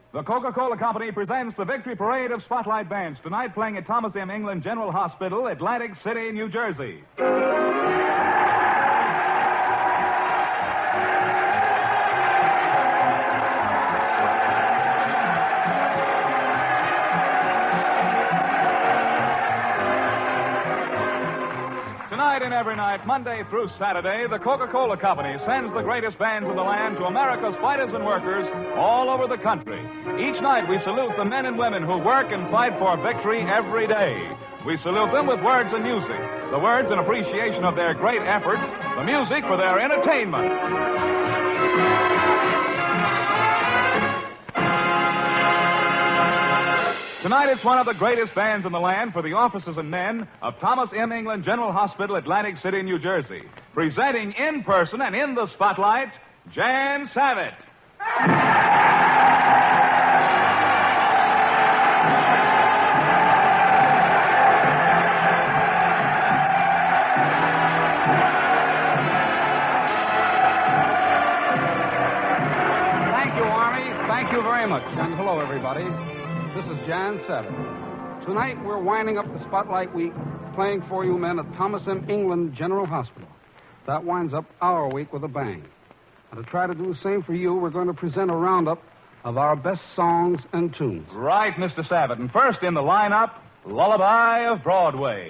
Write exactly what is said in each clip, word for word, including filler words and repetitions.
The Coca-Cola Company presents the Victory Parade of Spotlight Bands, tonight playing at Thomas M. England General Hospital, Atlantic City, New Jersey. Tonight and every night, Monday through Saturday, the Coca-Cola Company sends the greatest bands in the land to America's fighters and workers all over the country. Each night we salute the men and women who work and fight for victory every day. We salute them with words and music. The words in appreciation of their great efforts, the music for their entertainment. Tonight it's one of the greatest bands in the land for the officers and men of Thomas M. England General Hospital, Atlantic City, New Jersey. Presenting in person and in the spotlight, Jan Savitt. Thank you, Army. Thank you very much. And hello, everybody. This is Jan Savitt. Tonight we're winding up the Spotlight Week playing for you men at Thomas M. England General Hospital. That winds up our week with a bang. And to try to do the same for you, we're going to present a roundup of our best songs and tunes. Right, Mister Savitt. And first in the lineup, Lullaby of Broadway.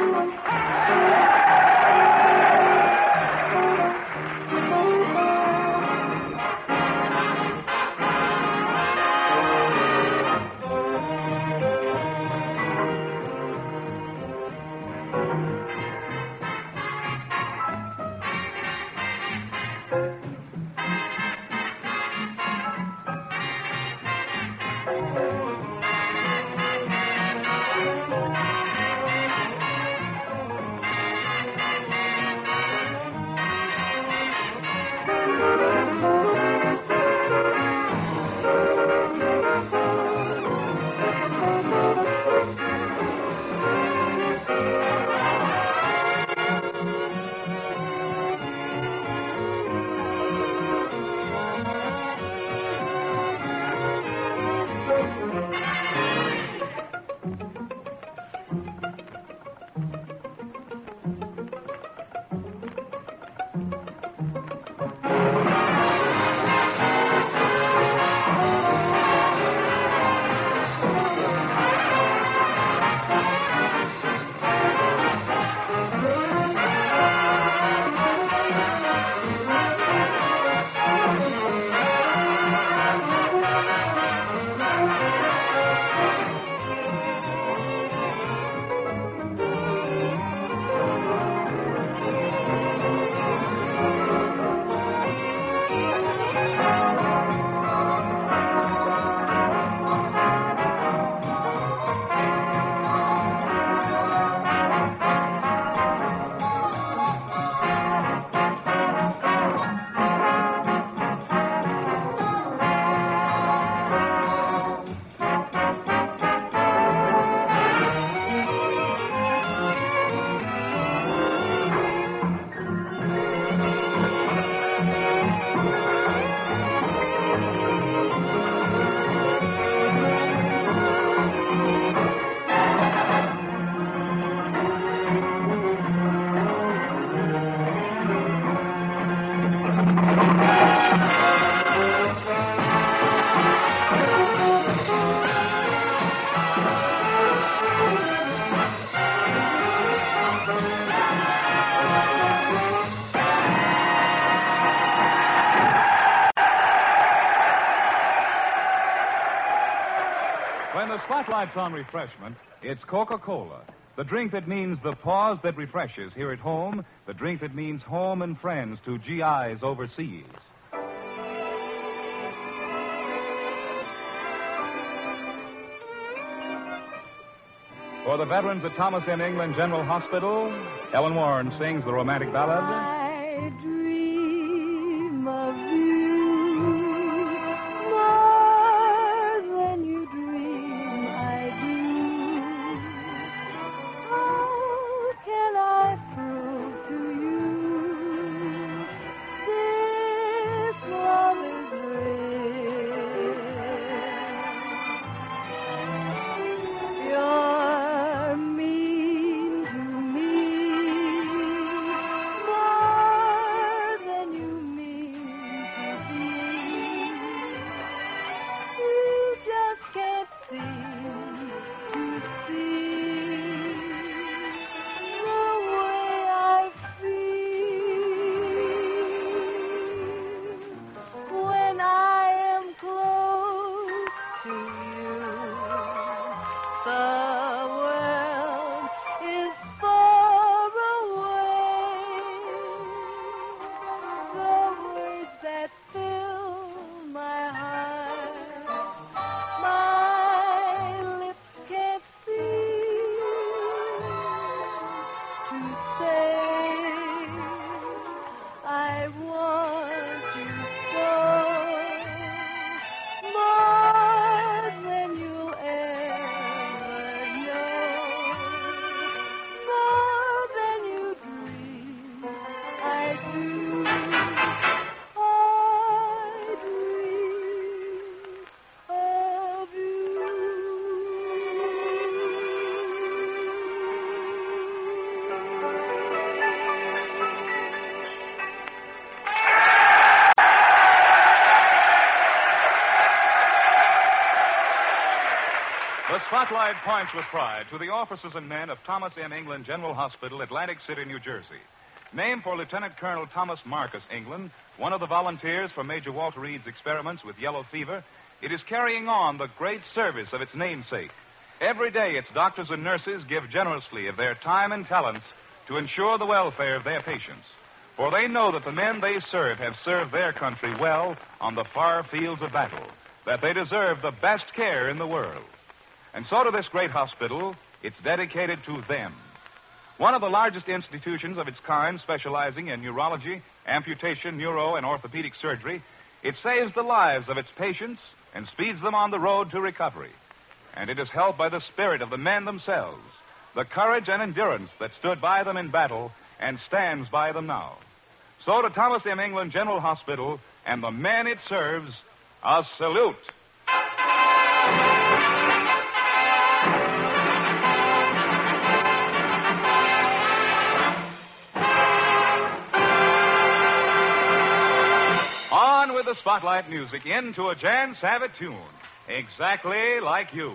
When the spotlight's on refreshment, it's Coca-Cola. The drink that means the pause that refreshes here at home. The drink that means home and friends to G Is overseas. For the veterans at Thomas M. England General Hospital, Ellen Warren sings the romantic ballad. I dream of you more than you dream I do. How can I prove to you this love is real? The spotlight points with pride to the officers and men of Thomas M. England General Hospital, Atlantic City, New Jersey. Named for Lieutenant Colonel Thomas Marcus England, one of the volunteers for Major Walter Reed's experiments with yellow fever, it is carrying on the great service of its namesake. Every day, its doctors and nurses give generously of their time and talents to ensure the welfare of their patients. For they know that the men they serve have served their country well on the far fields of battle, that they deserve the best care in the world. And so to this great hospital, it's dedicated to them. One of the largest institutions of its kind, specializing in neurology, amputation, neuro, and orthopedic surgery, it saves the lives of its patients and speeds them on the road to recovery. And it is helped by the spirit of the men themselves, the courage and endurance that stood by them in battle and stands by them now. So to Thomas M. England General Hospital and the men it serves, a salute. On with the spotlight music into a Jan Savitt tune, exactly like you.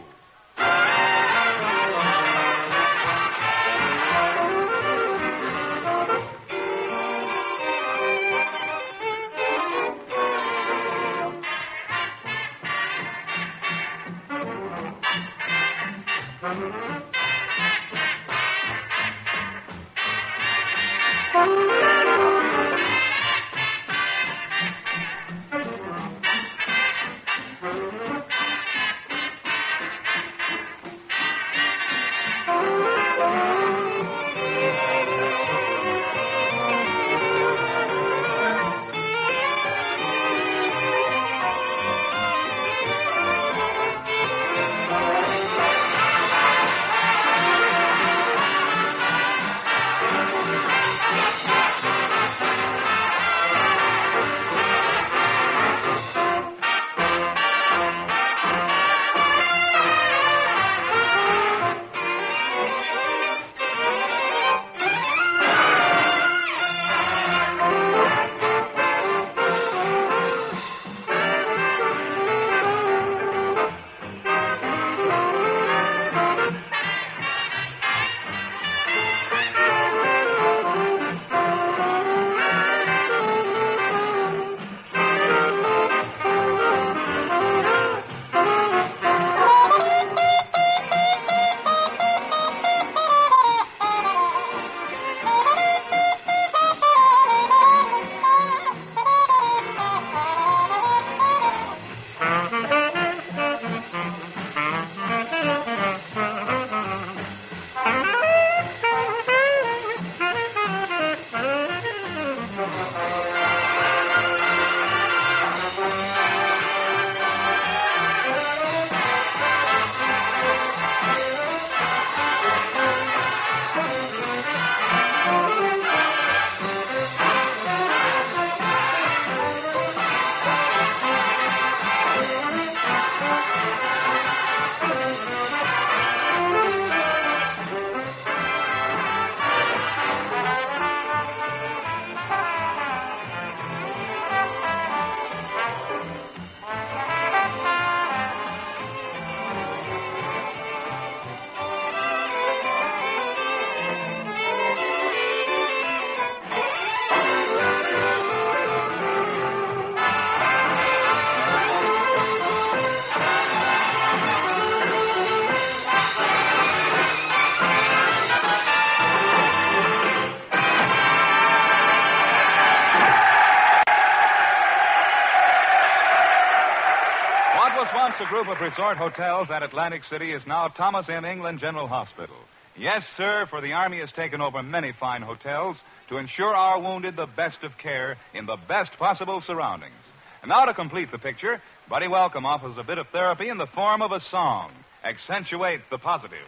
Once a group of resort hotels at Atlantic City is now Thomas M. England General Hospital. Yes, sir, for the Army has taken over many fine hotels to ensure our wounded the best of care in the best possible surroundings. And now to complete the picture, Buddy Welcome offers a bit of therapy in the form of a song. Accentuate the positive.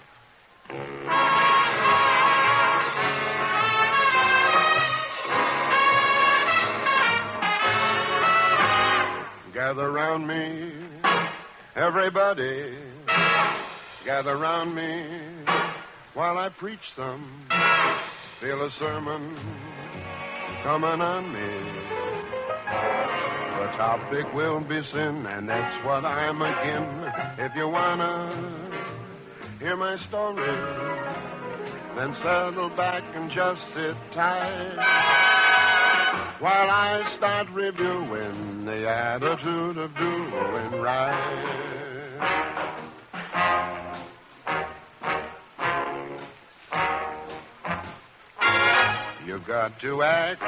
Gather round me, everybody, gather round me while I preach some. Feel a sermon coming on me. The topic will be sin, and that's what I'm again. If you wanna hear my story, then settle back and just sit tight while I start reviewing the attitude of doing right. You got to act,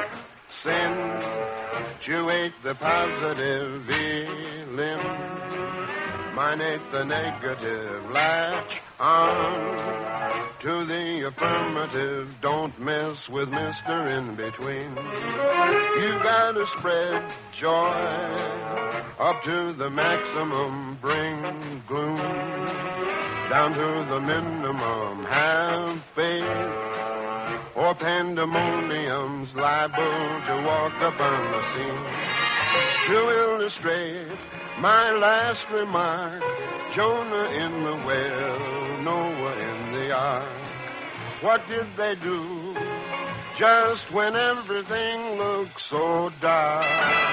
accentuate the positive feeling, minate the negative, latch on to the affirmative. Don't mess with Mister In Between. You gotta spread joy up to the maximum, bring gloom down to the minimum. Have faith, or pandemonium's liable to walk up on the scene. To illustrate my last remark, Jonah in the well, Noah in the ark. What did they do just when everything looked so dark?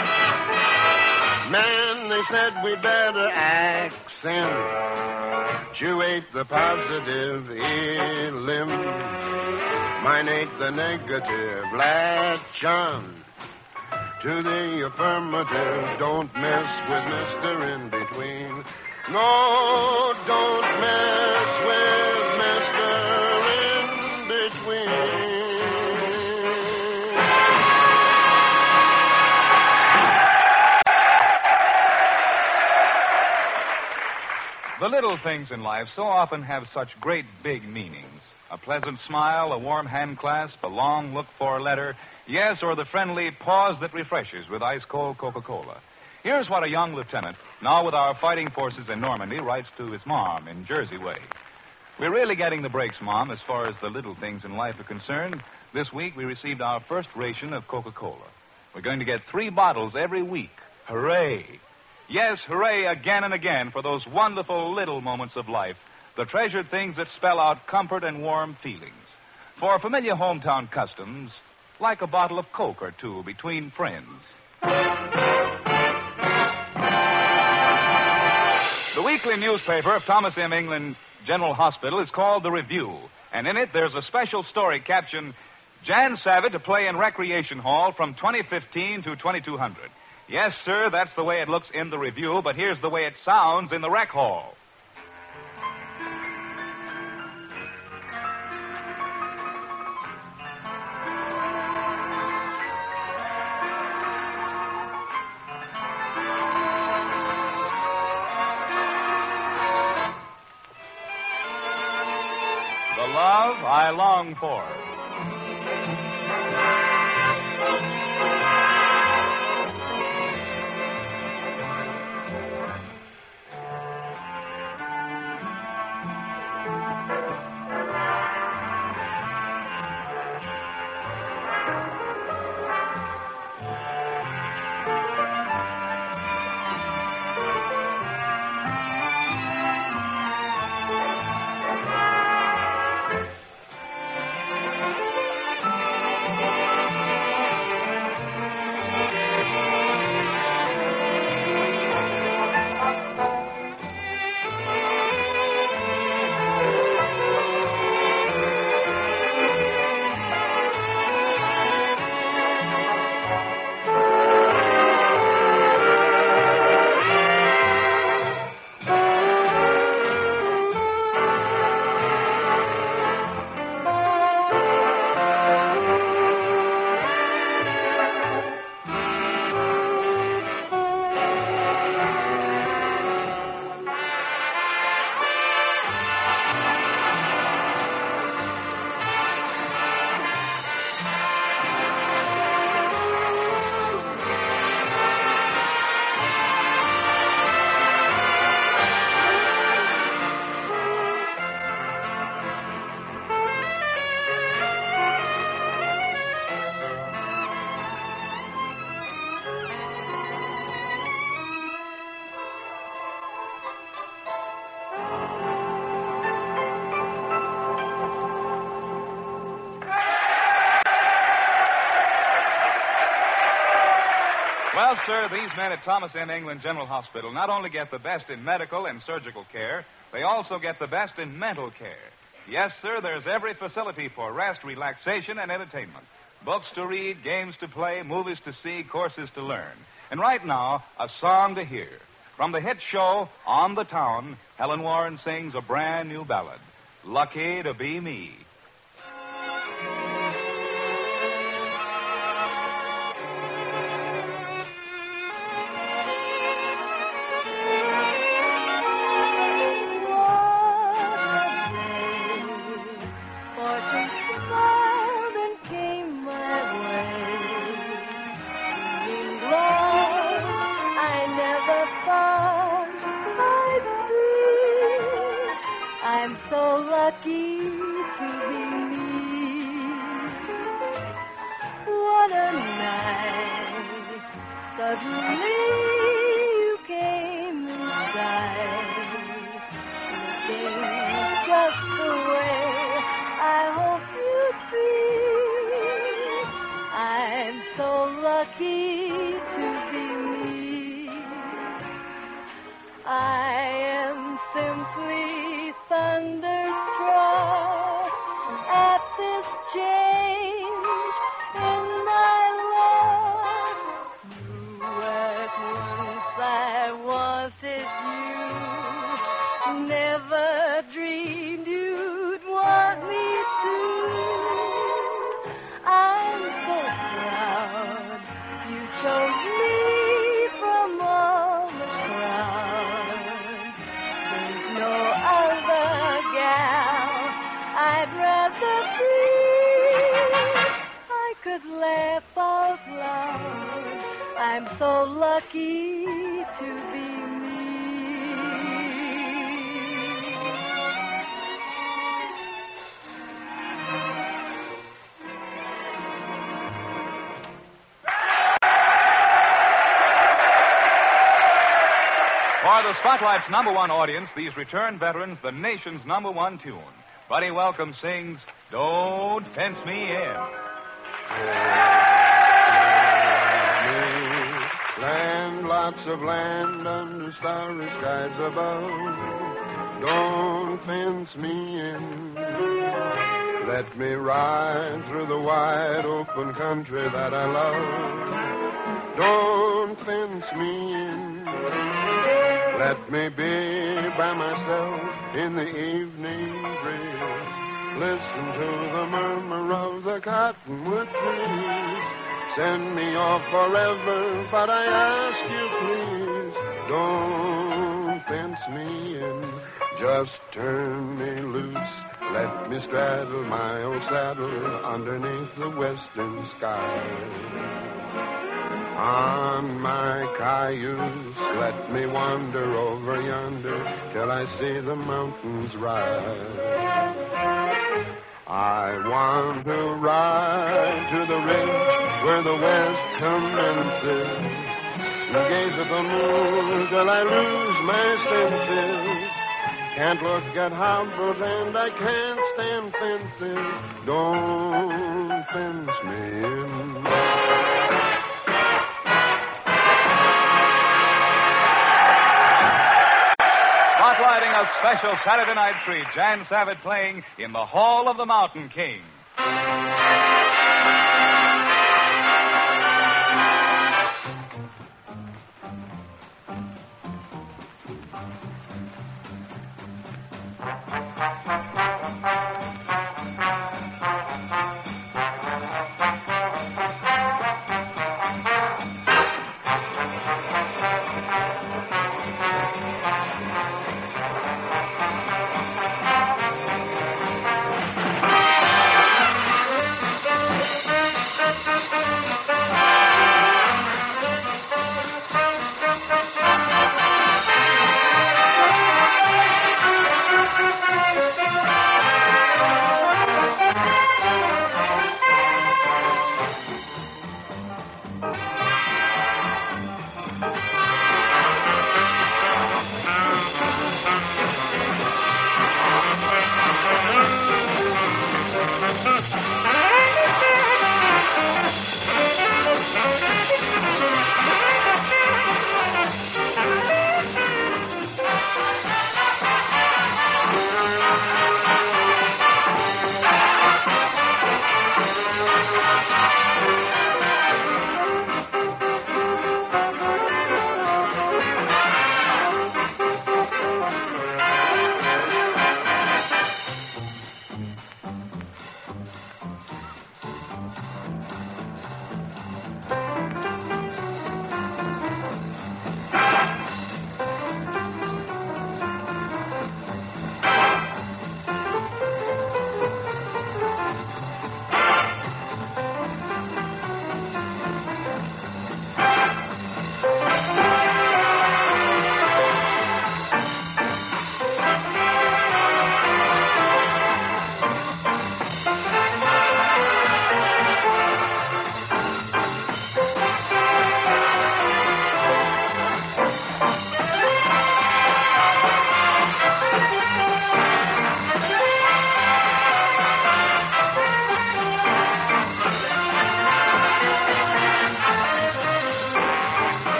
Man, they said we better accentuate the positive, eliminate the negative, latch on to the affirmative. Don't mess with Mister In Between. No, don't mess with Mister In Between. The little things in life so often have such great big meanings. A pleasant smile, a warm hand clasp, a long looked-for letter, yes, or the friendly pause that refreshes with ice-cold Coca-Cola. Here's what a young lieutenant, now with our fighting forces in Normandy, writes to his mom in Jersey way. We're really getting the breaks, Mom, as far as the little things in life are concerned. This week we received our first ration of Coca-Cola. We're going to get three bottles every week. Hooray! Yes, hooray again and again for those wonderful little moments of life, the treasured things that spell out comfort and warm feelings. For familiar hometown customs, like a bottle of Coke or two between friends. The weekly newspaper of Thomas M. England General Hospital is called The Review, and in it there's a special story captioned, Jan Savitt to play in Recreation Hall from twenty fifteen to twenty-two hundred. Yes, sir, that's the way it looks in the Review, but here's the way it sounds in the Rec Hall. The love I long for. Yes, sir, these men at Thomas M. England General Hospital not only get the best in medical and surgical care, they also get the best in mental care. Yes, sir, there's every facility for rest, relaxation, and entertainment. Books to read, games to play, movies to see, courses to learn. And right now, a song to hear. From the hit show, On the Town, Helen Warren sings a brand new ballad, Lucky to Be Me. I'm so lucky to be me. What a night. Suddenly you came inside, looking just the way I hope you'd be. I'm so lucky to be me. I am simply thunderstruck at this change in my love. You at once I wanted you, never dreamed you'd want me to. I'm so proud you chose me from all the crowd. There's no other gal I'd rather be. I could laugh out loud. I'm so lucky to be me. For the Spotlight's number one audience, these returned veterans, the nation's number one tune. Buddy Welcome sings, Don't Fence Me In. Land, lots of land under starry skies above. Don't fence me in. Let me ride through the wide open country that I love. Don't fence me in. Let me be by myself in the evening breeze. Listen to the murmur of the cottonwood trees. Send me off forever, but I ask you please, don't fence me in. Just turn me loose. Let me straddle my old saddle underneath the western sky. On my cayuse, let me wander over yonder till I see the mountains rise. I want to ride to the ridge where the west commences, and gaze at the moon till I lose my senses. Can't look at houses and I can't stand fences. Don't fence me in. Spotlighting a special Saturday night treat, Jan Savitt playing In the Hall of the Mountain King.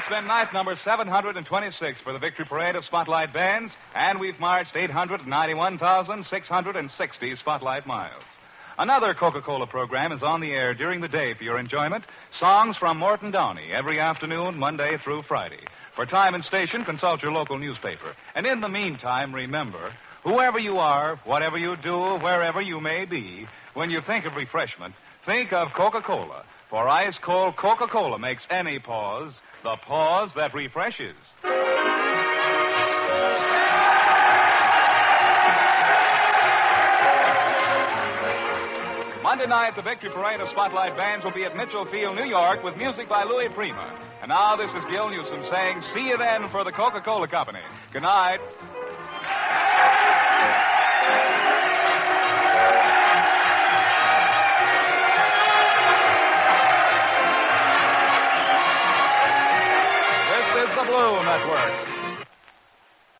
it's been night number seven hundred twenty-six for the Victory Parade of Spotlight Bands, and we've marched eight hundred ninety-one thousand six hundred sixty Spotlight miles. Another Coca-Cola program is on the air during the day for your enjoyment. Songs from Morton Downey every afternoon, Monday through Friday. For time and station, consult your local newspaper. And in the meantime, remember, whoever you are, whatever you do, wherever you may be, when you think of refreshment, think of Coca-Cola. For ice-cold Coca-Cola makes any pause the pause that refreshes. Monday night, the Victory Parade of Spotlight Bands will be at Mitchell Field, New York, with music by Louis Prima. And now this is Gil Newsom saying, see you then for the Coca-Cola Company. Good night.